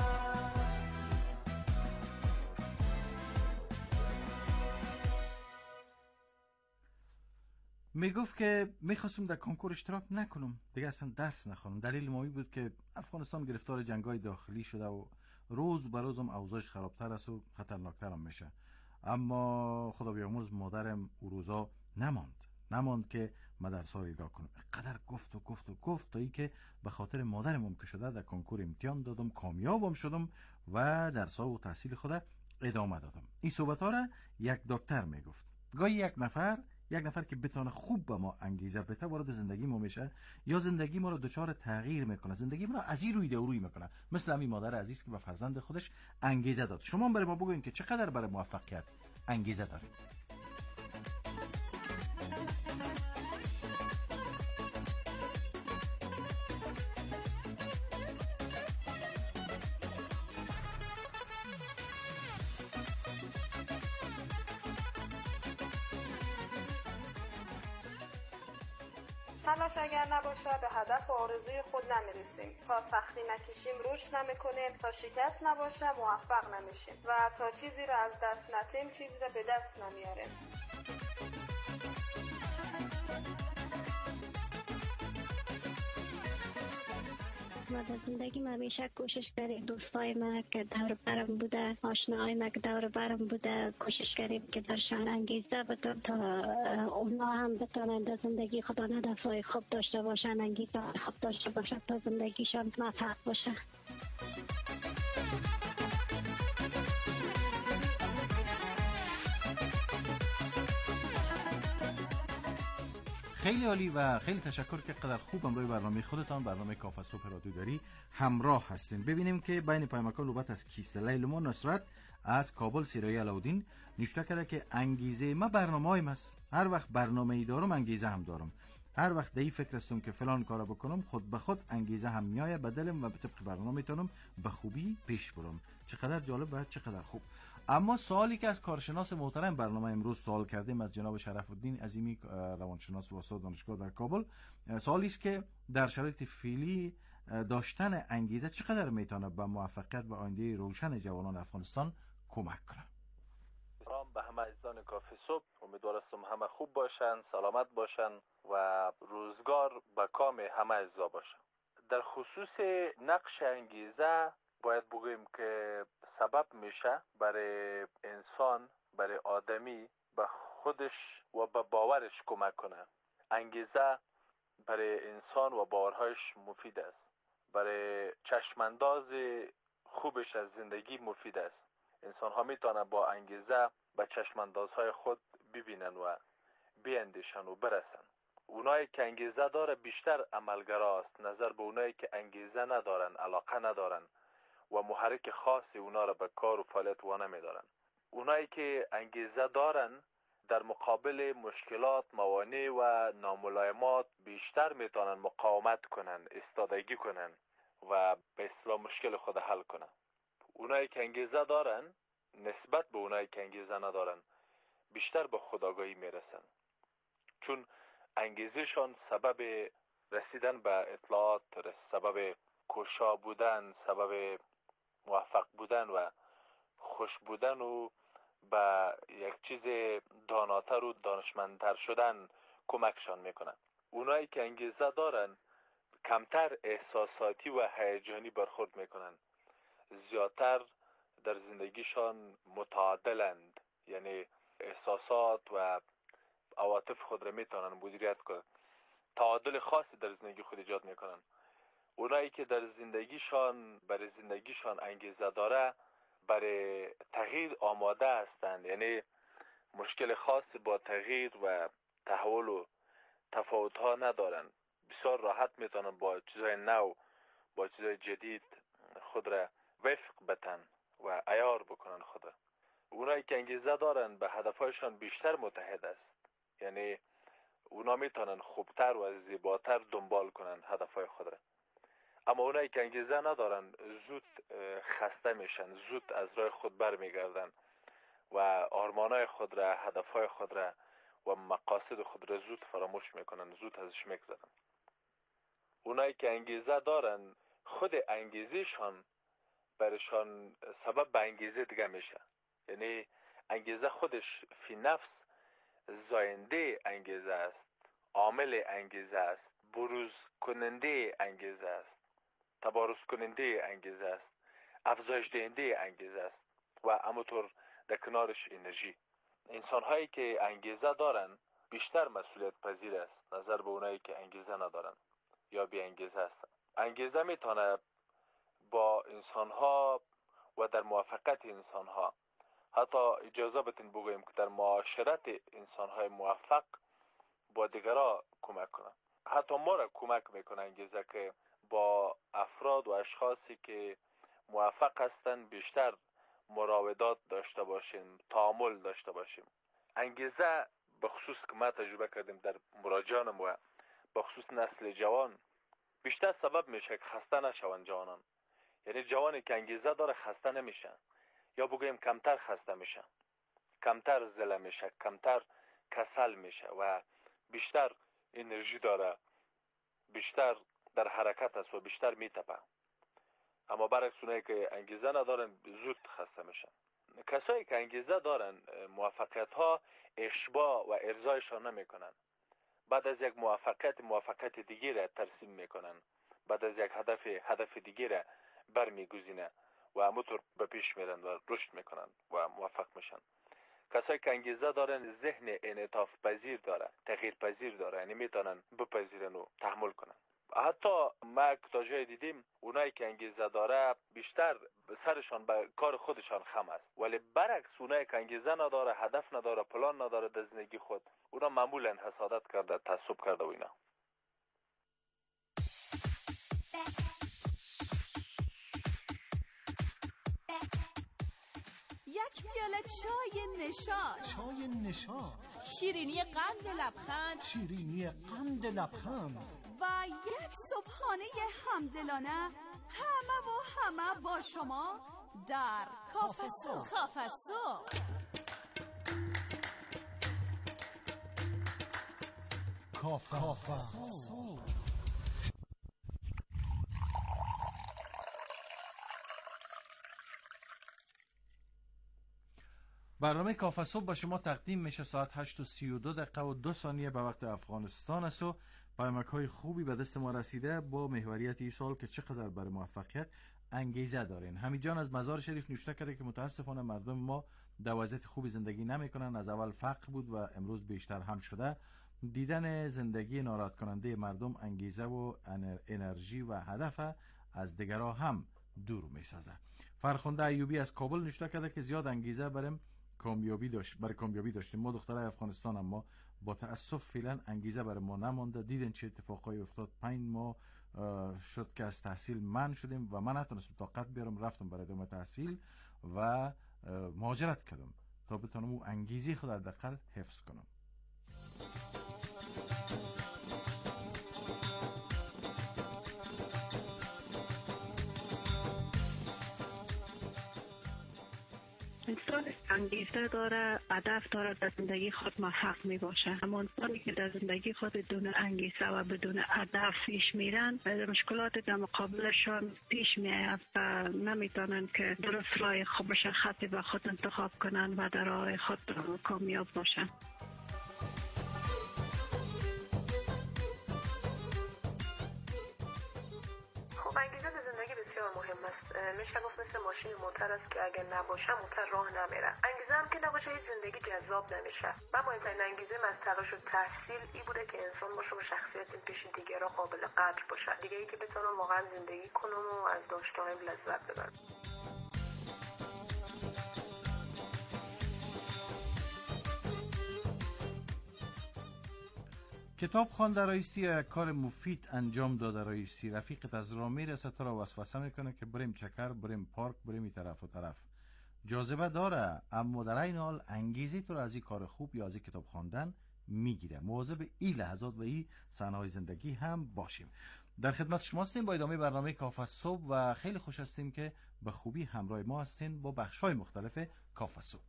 میگفت که میخواستم در کنکور اشتراک نکنم، دیگه اصلا درس نخونم. دلیل مامی بود که افغانستان گرفتار جنگای داخلی شده و روز به روزم اوضاعش خرابتر است و خطرناکتر هم میشه. اما خدا بیامرز مادرم او روزا نماند که مدرسه رو اجرا کنم. قدر گفت تا ای که به خاطر مادرم که شده در کنکور امتحان دادم، کامیابم شدم و درس و تحصیل خود ادامه دادم. این صحبت ها را یک دکتر میگفت. گاهی یک نفر که بتونه خوب به ما انگیزه بده وارد زندگی ما میشه یا زندگی ما رو دچار تغییر میکنه، زندگی ما رو از این روی در روی میکنه، مثل همین مادر عزیز که به فرزند خودش انگیزه داد. شما برای ما بگوین که چقدر برای موفقیت انگیزه دارید. تلاش اگر نباشه به هدف و آرزوی خود نمیرسیم. تا سختی نکشیم رشد نمیکنیم، تا شکست نباشه موفق نمیشیم و تا چیزی را از دست ندیم چیزی را به دست نمیاریم. ما در زندگی ما همیشه کوشش کردیم دوستای ما که دور برم بوده، آشناهای ما که دور برم بوده، کوشش کردیم که درشان انگیزه بدم تا اونا هم بتونن در زندگی خود هدفهای خوب داشته باشن، انگیزه خوب داشته باشن تا زندگیشان موفق باشه. خیلی عالی و خیلی تشکر که قدر خوب امروی برنامه خودتان، برنامه کافه صبح رادیو داری همراه هستین. ببینیم که بین پیامکان نوبت از کیست. لیلما نصرت از کابل سیرای علاودین نوشته کرده که انگیزه ما برنامه‌ایم است. هر وقت برنامه‌ای دارم انگیزه هم دارم. هر وقت دی فکر هستم که فلان کارو بکنم خود به خود انگیزه هم میایه به دلم و به طبق برنامه میتونم به خوبی پیش برم. چقدر جالب و چقدر خوب. اما سوالی که از کارشناس محترم برنامه امروز سوال کردیم از جناب شرف الدین عظیمی روانشناس و استاد دانشگاه در کابل، سوالی است که در شرایط فعلی داشتن انگیزه چقدر میتونه به موفقیت و آینده روشن جوانان افغانستان کمک کنه. سلام به همه عزیزان کافی صبح، امیدوارم همه خوب باشن، سلامت باشن و روزگار به کام همه عزیزا باشن. در خصوص نقش انگیزه باید بگویم که سبب میشه برای انسان، برای آدمی به خودش و به باورش کمک کنه. انگیزه برای انسان و باورهایش مفید است. برای چشمانداز خوبش از زندگی مفید است. انسان ها میتونن با انگیزه به چشماندازهای خود ببینن و بیاندیشن و برسن. اونایی که انگیزه داره بیشتر عملگراست نظر به اونایی که انگیزه ندارن، علاقه ندارن و محرک خاصی اونا را به کار و فعالیت وانه میدارن. اونایی که انگیزه دارن در مقابل مشکلات، موانع و ناملایمات بیشتر میتونن مقاومت کنن، استادگی کنن و به اصطلاح مشکل خود حل کنن. اونایی که انگیزه دارن نسبت به اونایی که انگیزه ندارن بیشتر به خودآگاهی میرسن، چون انگیزشان سبب رسیدن به اطلاعات، سبب کوشا بودن، سبب موفق بودن و خوش بودن و به یک چیز داناتر و دانشمندتر شدن کمکشان میکنن. اونایی که انگیزه دارن کمتر احساساتی و هیجانی برخورد میکنن، زیادتر در زندگیشان متعادلند، یعنی احساسات و عواطف خود را میتونن مدیریت کنن، تعادل خاصی در زندگی خود ایجاد میکنن. اونایی که در برای زندگیشان انگیزه داره برای تغییر آماده هستند، یعنی مشکل خاصی با تغییر و تحول و تفاوت ها ندارن، بسیار راحت میتونن با چیزهای نو، با چیزهای جدید خود را وفق بتن و عیار بکنن خود را. اونایی که انگیزه دارن به هدفهایشان بیشتر متحد است، یعنی اونا میتونن خوبتر و زیباتر دنبال کنن هدفهای خود را. اما اونایی که انگیزه ندارن زود خسته میشن، زود از راه خود برمیگردن و آرمانای خود را، هدفهای خود را و مقاصد خود را زود فراموش میکنن، زود ازش میگذرن. اونایی که انگیزه دارن خود انگیزشان برشان سبب به انگیزه دیگه میشه، یعنی انگیزه خودش فی نفس زاینده انگیزه است، عامل انگیزه است، بروز کننده انگیزه است، تبارز کننده انگیزه است، افزایش دهنده انگیزه است و همونطور در کنارش انرژی. انسان هایی که انگیزه دارن بیشتر مسئولیت پذیر است نظر به اونایی که انگیزه ندارن یا بی انگیزه هستن. انگیزه میتونه با انسان ها و در موافقت انسان ها، حتی اجازه بتین بگوییم که در معاشرت انسان های موفق با دیگرها کمک کنه. حتی ما را کمک میکنه انگیزه که با افراد و اشخاصی که موفق هستن بیشتر مراودات داشته باشیم، تعامل داشته باشیم. انگیزه به خصوص که ما تجربه کردیم در مراجعانم و به خصوص نسل جوان بیشتر سبب میشه که خسته نشون جوانان. یعنی جوانی که انگیزه داره خسته نمیشه، یا بگویم کمتر خسته میشه، کمتر زله میشه، کمتر کسل میشه و بیشتر انرژی داره، بیشتر در حرکت است و بیشتر میتپه. اما برعکس اونایی که انگیزه ندارن زود خسته میشن. کسایی که انگیزه دارن موفقیت ها اشباع و ارضایشان نمیکنن، بعد از یک موفقیت دیگه را ترسیم میکنن، بعد از یک هدف دیگه را برمیگزینه و همونطور به پیش میرن و رشد میکنن و موفق میشن. کسایی که انگیزه دارن ذهن انعطاف پذیر داره، تغییر پذیر داره، یعنی میتونن بپذیرن و تحمل کنن. حتی ما تا جای دیدیم اونایی که انگیزه داره بیشتر سرشان به کار خودشان خم است، ولی برعکس اونایی که انگیزه نداره، هدف نداره، پلان نداره در زندگی خود، اونا معمولا حسادت کرده، تعصب کرده و اینا. یک پیاله چای نشاط، چای نشاط، شیرینی قند لبخند، شیرینی قند لبخند و یک صبحانه همدلانه، همه با شما در کافه صبح. کافه صبح. کافه صبح. برنامه کافه صبح با شما تقدیم میشه ساعت 8:32 و 2 ثانیه به وقت افغانستان است و پیامک‌های خوبی به دست ما رسیده با محوریت این سال که چقدر برای موفقیت انگیزه دارین. حمید جان از مزار شریف نوشته کرده که متاسفانه مردم ما در وضعیت خوبی زندگی نمیکنن، از اول فقر بود و امروز بیشتر هم شده. دیدن زندگی ناراحت کننده مردم انگیزه و انرژی و هدف از دیگرها هم دور میسازه. فرخنده ایوبی از کابل نوشته کرده که زیاد انگیزه برای کامیابی داشتیم ما دخترای افغانستان، اما با تاسف فعلا انگیزه برای ما نمونده. دیدن چه اتفاقایی افتاد، 5 ماه شد که از تحصیل منع شدیم و من نتونستم طاقت بیارم، رفتم برای ادامه تحصیل و مهاجرت کردم. تا بتونم او انگیزه خود حداقل حفظ کنم. انسان انگیزه داره، هدف داره، در زندگی خود موفق می باشه. اما انسانی که در زندگی خود بدون انگیزه و بدون هدف پیش میرن، مشکلات در مقابلشان پیش میاد و نمیتونن که درست راه خود خطی به خود انتخاب کنن و در راه خود کامیاب باشن. خب انگیزه در زندگی بسیار مهم است. میشه گفت مثل ماشین موتور است که اگر نباشه موتور راه نمیره. انگیزه هم که نباشه هیچ زندگی جذاب نمیشه. و مهمترین انگیزه از تلاش و تحصیل ای بوده که انسان باشه و شخصیت پیش دیگران قابل قدر باشه. دیگه ای که بتونم واقعا زندگی کنم و از داشته‌هایم لذت ببرم. کتاب خواندن رایستی یا یک کار مفید انجام داده رایستی. رفیقت از راه میرسه تو را وسوسه میکنه که بریم چکر، بریم پارک، بریم این طرف و طرف. جاذبه داره، اما در این حال انگیزه تو را از این کار خوب یا از این کتاب خواندن میگیره. مواظب این لحظات و این صحنه‌های زندگی هم باشیم. در خدمت شما هستیم با ادامه برنامه کافه صبح و خیلی خوش هستیم که به خوبی همراه ما هستین با بخش‌های مختلف کافه صبح.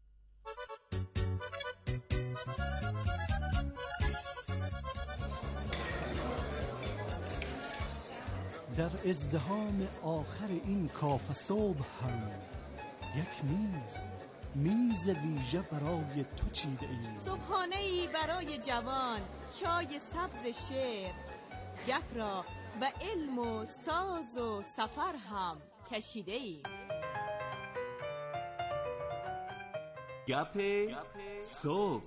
در ازدحام آخر این کافه صبح هم یک میز ویژه برای تو چیده ایم. صبحانه‌ای برای جوان، چای سبز شعر، گپ را به علم و ساز و سفر هم کشیده ایم. گپ صبح.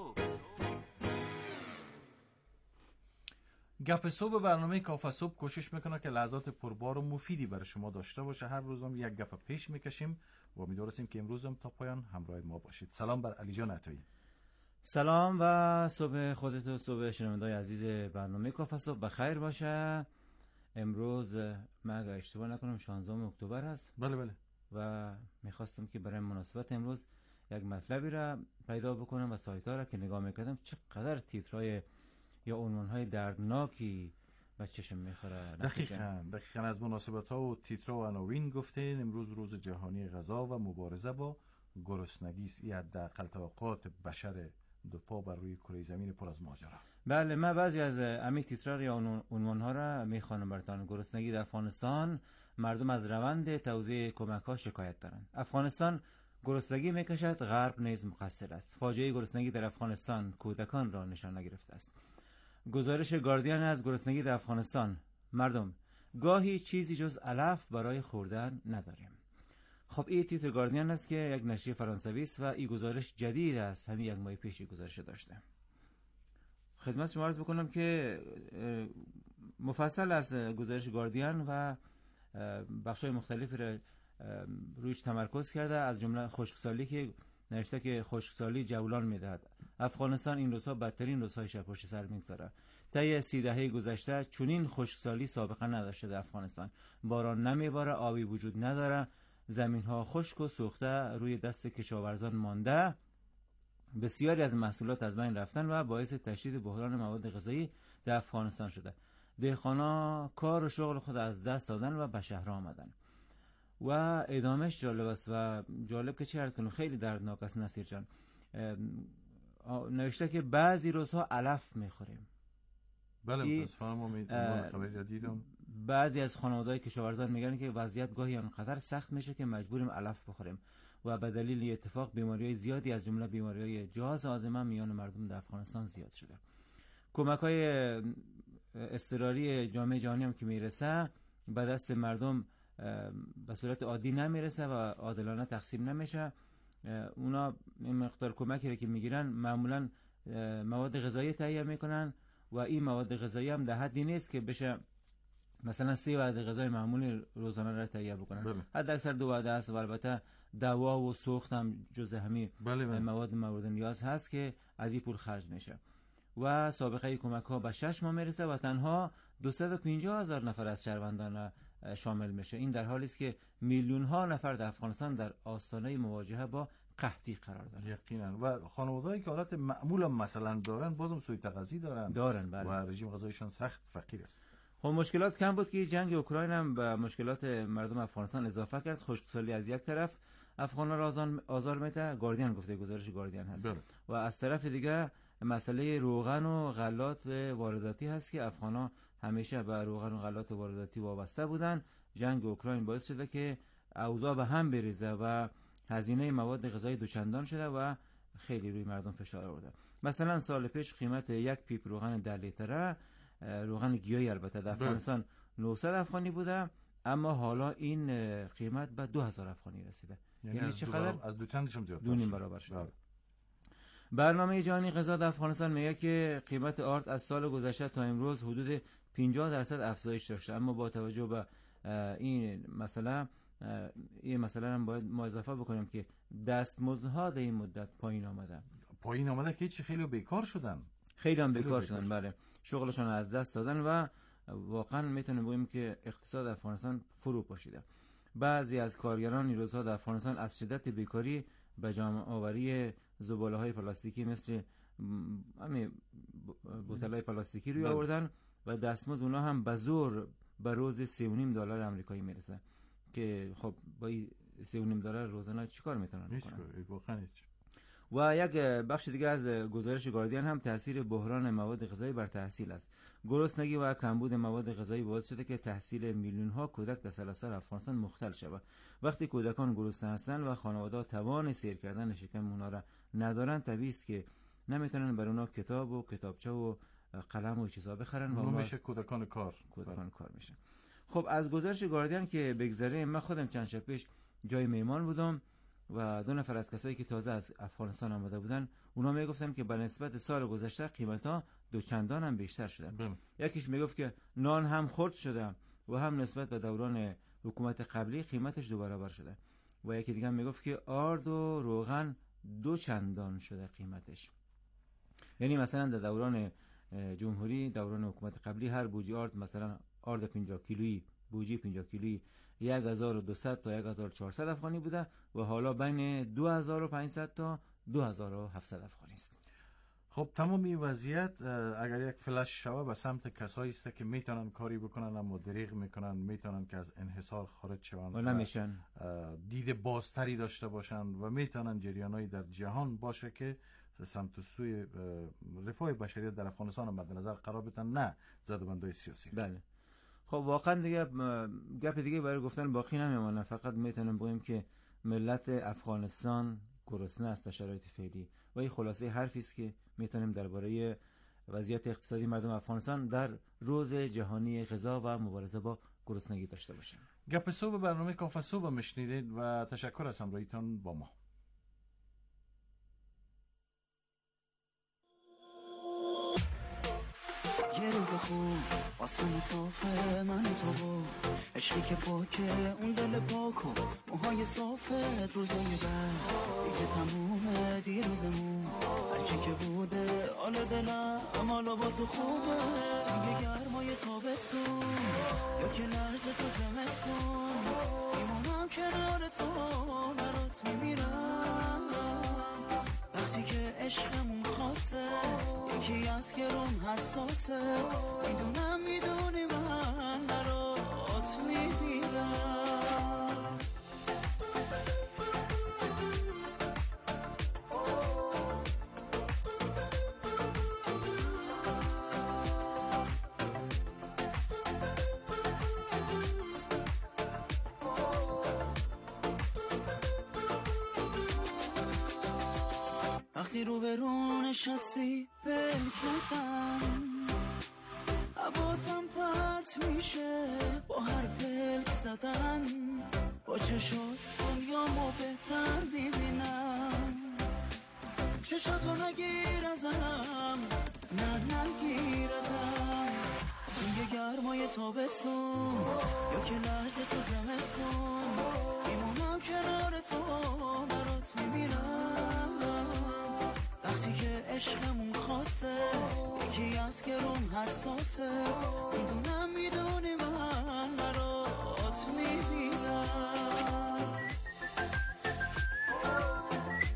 گپ صبح برنامه کافه صبح کوشش میکنه که لحظات پربار و مفیدی برای شما داشته باشه. هر روز هم یک گپ پیش میکشیم و امیدوار هستیم که امروز هم تا پایان همراه ما باشید. سلام بر علی جان عطایی. سلام و صبح خودت و صبح شنونده‌های عزیز برنامه کافه صبح بخیر باشه. امروز من اگه اشتباه نکنم 16 اکتبر است. بله. و میخواستم که برای مناسبت امروز یک مطلبی را پیدا بکنم و سایت‌ها را که نگاه میکردم چقدر تیترهای یا عنوان‌های دردناکی به چشم میخوره. دقیقاً از مناسبت‌ها و تیترها و عناوین گفتین. امروز روز جهانی غذا و مبارزه با گرسنگی است. این حداقل توقعات بشر دو پا بر روی کره زمین پر از ماجرا. بله، من بعضی از امی تیترها یا عنوان‌ها را میخوانم براتون. گرسنگی در افغانستان، مردم از روند توزیع کمک‌ها شکایت دارند. افغانستان گرسنگی میکشد، غرب نیز مقصر است. فاجعه گرسنگی در افغانستان کودکان را نشانه گرفته است. گزارش گاردین از گرسنگی در افغانستان: مردم گاهی چیزی جز علف برای خوردن نداریم. خب این تیتر گاردین است که یک نشریه فرانسوی است و این گزارش جدید است. همین یک ماه پیش گزارش داشته. خدمت شما عرض بکنم که مفصل از گزارش گاردین و بخش‌های مختلفی را رویش تمرکز کرده، از جمله خشکسالی که نوشته که خشکسالی جولان میدهد. افغانستان این روزها بدترین روزهایش را پشت سر میگذاره. طی 30 دهه گذشته چنین خشکسالی سابقه نداشته در افغانستان. باران نمیباره، آبی وجود نداره، زمین‌ها خشک و سوخته روی دست کشاورزان مانده. بسیاری از محصولات از بین رفتن و باعث تشدید بحران مواد غذایی در افغانستان شده. دهقانا کار و شغل خود از دست دادن و به شهر آمدن. و ادامهش جالب است و جالب که چه عرض کنم، خیلی دردناک است. نصیر جان نوشته که بعضی روزها علف میخوریم. بله متاسفانه خبری دیدم. بعضی از خانواده‌های کشاورزان میگن که وضعیت گاهی آنقدر سخت میشه که مجبوریم علف بخوریم و به دلیل اتفاق بیماری‌های زیادی از جمله بیماری‌های جهاز هاضمه میان مردم در افغانستان زیاد شده. کمک‌های اضطراری جامعه جهانی هم که میرسه به دست مردم به صورت عادی نمیرسه و عادلانه تقسیم نمیشه. اونا این مقدار کمکی رو که میگیرن معمولا مواد غذایی تهیه میکنن و این مواد غذایی هم در حدی نیست که بشه مثلا 3 وعده غذای معمولی روزانه را تهیه بکنن. حد اکثر 2 وعده است و البته دوا و سوخت هم جزء همین مواد مورد نیاز هست که از این پول خرج میشه. و سابقه کمک ها به 6 ماه میرسه و تنها 250,000 نفر از شهروندان شامل میشه. این در حالی است که میلیون ها نفر در افغانستان در آستانه مواجهه با قحطی قرار دارن. یقینا. و خانواده‌ای که حالت معمولا مثلا دارن بازم سوء تغذیه دارن بله. و رژیم غذایشان سخت فقیر است. خب مشکلات کم بود که جنگ اوکراین هم به مشکلات مردم افغانستان اضافه کرد. خشکسالی از یک طرف افغان‌ها را آزار میده، گاردین گفته، گزارش گاردین هست بله. و از طرف دیگه مسئله روغن و غلات وارداتی هست که افغان‌ها همیشه به روغن و غلات وارداتی وابسته بودن. جنگ اوکراین باعث شده که اوضاع به هم بریزه و هزینه مواد غذایی دوچندان شده و خیلی روی مردم فشار آورده. مثلا سال پیش قیمت یک پیپ روغن 10 لیتره، روغن گیاهی البته، در افغانستان 900 افغانی بوده، اما حالا این قیمت به 2000 افغانی رسیده. یعنی چقدر؟ از دو چندشم زیادتر، 2.5 برابر شده. برنامه جهانی غذا در افغانستان میگه که قیمت آرد از سال گذشته تا امروز حدود 50% افزایش داشته، اما با توجه به این مسئله هم باید ما اضافه بکنیم که دستمزدها در این مدت پایین آمده که هیچ، خیلی بیکار شدن. خیلی هم بیکار شدن، بله، شغلشان از دست دادن و واقعا میتونیم بگیم که اقتصاد افغانستان فرو پاشیده. بعضی از کارگران نیروزها در افغانستان از شدت بیکاری به جمع آوری زباله‌های پلاستیکی مثل همین بوتل‌های پلاستیکی روی آوردن و دستمزد اونها هم به زور به روز $3.5 آمریکایی میرسه که خب با $3.5 روزانه چیکار میتونن بکنن؟ و یک بخش دیگه از گزارش گاردین هم تاثیر بحران مواد غذایی بر تحصیل است. گرسنگی و کمبود مواد غذایی باعث شده که تحصیل میلیون ها کودک در سراسر افغانستان مختل شود. وقتی کودکان گرسنه هستند و خانواده‌ها توان سیر کردن شکم اونها را ندارن، طبیعی است که نمیتونن بر اونها کتاب و کتابچه و قلم و چیزا بخرن و میشه کودکان کار میشه. خب از گزارش گاردین که بگذریم، من خودم چند شب پیش جای میمان بودم و 2 نفر از کسایی که تازه از افغانستان آمده بودن، اونا میگفتن که به نسبت سال گذشته قیمت‌ها دوچندان هم بیشتر شده. یکیش میگفت که نان هم خرد شده و هم نسبت به دوران حکومت قبلی قیمتش 2 برابر شده و یکی دیگه میگفت که آرد و روغن 2 چندان شده قیمتش. یعنی مثلا در دوران جمهوری، دوران حکومت قبلی، هر بوجی آرد، مثلا آرد 50 کیلویی، بوجی 50 کیلویی 1200 تا 1400 افغانی بوده و حالا بین 2500 تا 2700 افغانی است. خب تمام این وضعیت اگر یک فلش شوه به سمت کسایی است که میتونن کاری بکنن اما دریغ میکنن، میتونن که از انحصار خارج شوند و نمیشن، دید بازتری داشته باشن و میتونن جریانایی در جهان باشه که سمت سوی رفاه بشریت در افغانستان مد نظر قرار بدن، نه زدوبندهای سیاسی. بله. خب واقعا دیگه گپ دیگه برای گفتن باقی نمیمونه، فقط میتونم بگیم که ملت افغانستان گرسنه است در شرایط فعلی و این خلاصه حرفی است که میتونیم درباره وضعیت اقتصادی مردم افغانستان در روز جهانی غذا و مبارزه با گرسنگی داشته باشیم. گپ صبح برنامه کافه صبح میشنیدید و تشکر از همراهیتان با ما. یه روز خوب آسمون صافه، من و تو با عشقی که پاکه، اون دل پاک و موهای صافت، روزای بعد دیگه تمومه، دیروزمون هرچی که بوده، حال دلم حالا با تو خوبه، توی گرمای تابستون یا که لرز تو زمستون، میمونم کنار تو برات میمیرم، وقتی که عشقمون خاصه یکی از گرون حساسه، میدونی من برات میمیرم. وقتی رو به رو نشستی بلکسم، حواسم پرت میشه با هر پلک زدن، با چشات دنیامو بهتر ببینم، چشاتو نگیر ازم، نگیر ازم، توی گرمای تابستون یا که لرز تو زمستون، میمونم کنار تو برات میمیرم، وقتی که عشقمون خاصه یکی از گرون حساسه، میدونی من برات میمیرم.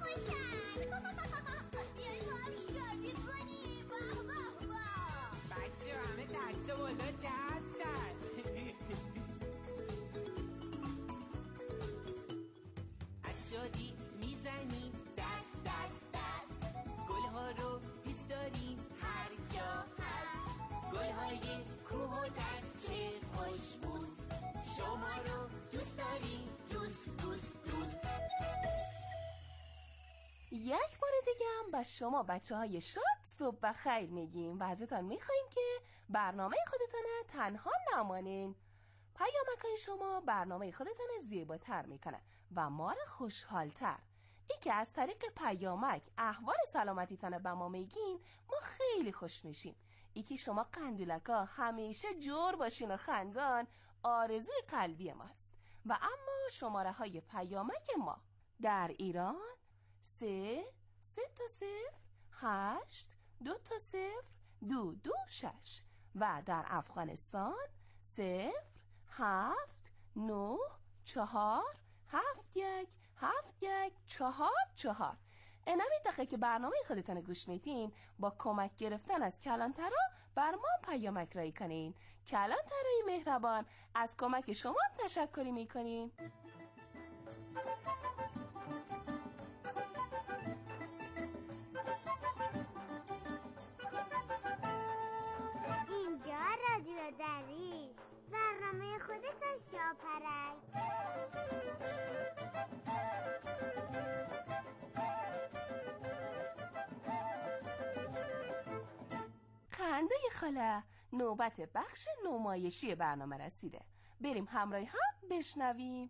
یک بار دیگه هم به شما بچه های شاد صبح بخیر میگیم و ازتان میخواییم که برنامه خودتان تنها نمانین. پیامک‌های شما برنامه خودتان زیباتر میکنه و ما را خوشحالتر. ای که از طریق پیامک احوال سلامتیتان به ما میگین ما خیلی خوش میشیم. ای که شما قندولکا همیشه جور باشین و خندان آرزوی قلبی ماست. و اما شماره های پیامک ما در ایران 3 تا 0 8 2 تا 0 2 2 6 و در افغانستان 0 7 9 4 7 1 7 1 4 4. اینمی دقیقه که برنامه خودتان گوش میتین با کمک گرفتن از کلانترا بر ما پیامک رای کنین. کلانترای مهربان از کمک شما تشکری میکنیم. اینجا رادیو دریس، برنامه خودتان شاپرک. خنده خاله، نوبت بخش نمایشی برنامه رسیده. بریم همراه هم بشنویم.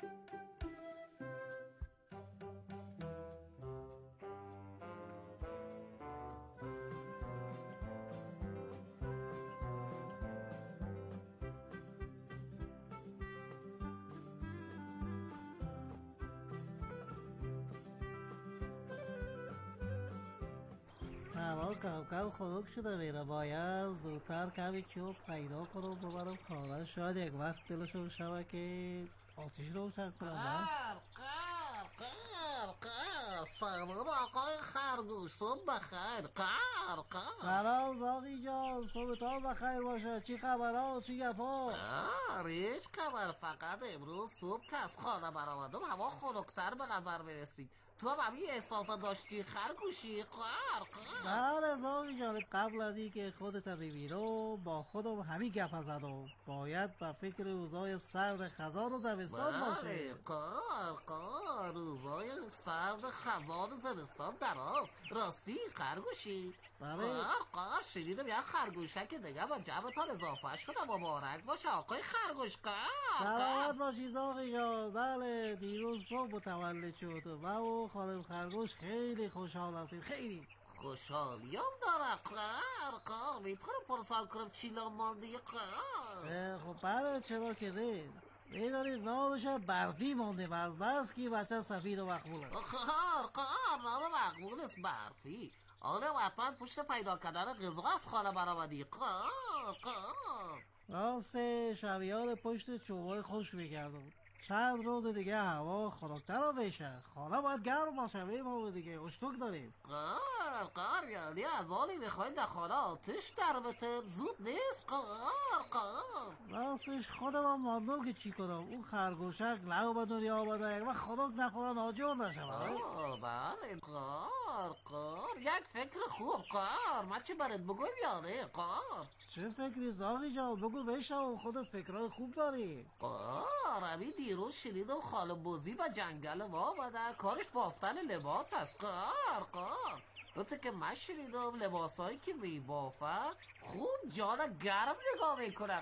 هوا کم خنک شده میره، باید زودتر کمی چوب پیدا کنم ببرم خانه. شاید یک وقت دلشون شوه که آتیش روشن کنم. سلام آقای خرگوش، صبح بخیر. سلام زاغی جان، صبحتان بخیر باشه. چی خبر ها؟ چی گپ ها؟ هیچ خبر، فقط امروز صبح که از خانه برآمدم هوا خنک‌تر به نظر میرسید. تو هم همین احساسا داشتی خرگوشی؟ بله زاغی جان، قبل از این که خودت ببینم با خودم همین گپ زدم. باید به فکر روزای سرد خزان و زمستان باشه. روزای سرد خزان و زمستان دراز. راستی خرگوشی؟ بله. شنیدم یک خرگوشک دیگه با جمعتان اضافه شده. مبارک باشه آقای خرگوش. سلامت باشی زاغی جان. بله دیروز صبح متولد شد و خانم خرگوش خیلی خوشحال هستیم. خیلی خوشحالیم داره. میتونم پرسان کنم چی مانده؟ خب بله چرا که نه. میداریم نامش برفی مانده، بس که بچه سفید و مقبوله. نام مقبول است برفی. آره حتما پشت پیدا کردن غذا از خانه برآمدی. راست شبیار پشت چوبای خوش میگردم. چند روز دیگه هوا خنک‌تر رو بشه، خانه باید گرم باشه. ما دیگه اشتوک داریم. یعنی از حالی میخواین در خانه آتش در بته؟ زود نیست. راستش خودم هم ماندم که چی کنم. اون خرگوشک لو به دنیا آمده و خنک نخوره ناجور نشه. بله یک فکر خوب. من چی برات بگویم یاره؟ چه فکری زاغی جان؟ بگو بشنوم. خود فکرهای خوب داری. همین دیروز شنیدم خاله بوزی به جنگل ما آمده. کارش بافتن لباس است. البته که من شنیدم لباسایی که میبافه خوب جان گرم نگاه میکنه.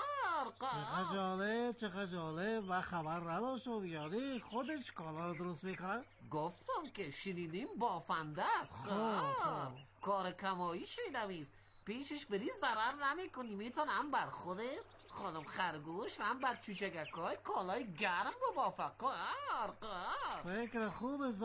چه خجاله و خبر نداشتم. یعنی خودش کالا رو درست میکنه؟ گفتم که شنیدیم بافنده است. کار کمایی شنیدمیست. پیشش بری ضرر نمیکنی. میتون هم بر خوده خانم خرگوش هم بر چوچگکای کالای گرم بافه. فکر خوب